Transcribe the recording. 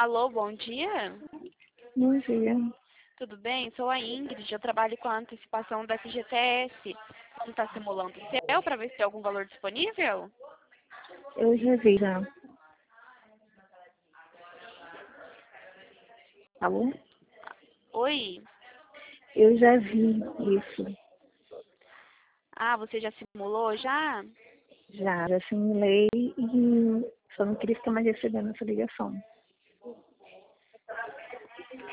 Alô, bom dia. Bom dia. Tudo bem? Sou a Ingrid, eu trabalho com a antecipação da FGTS. Como está simulando o seu, para ver se tem algum valor disponível? Eu já vi já. Alô? Oi? Eu já vi isso. Ah, você já simulou já? Já simulei e só não queria ficar mais recebendo essa ligação.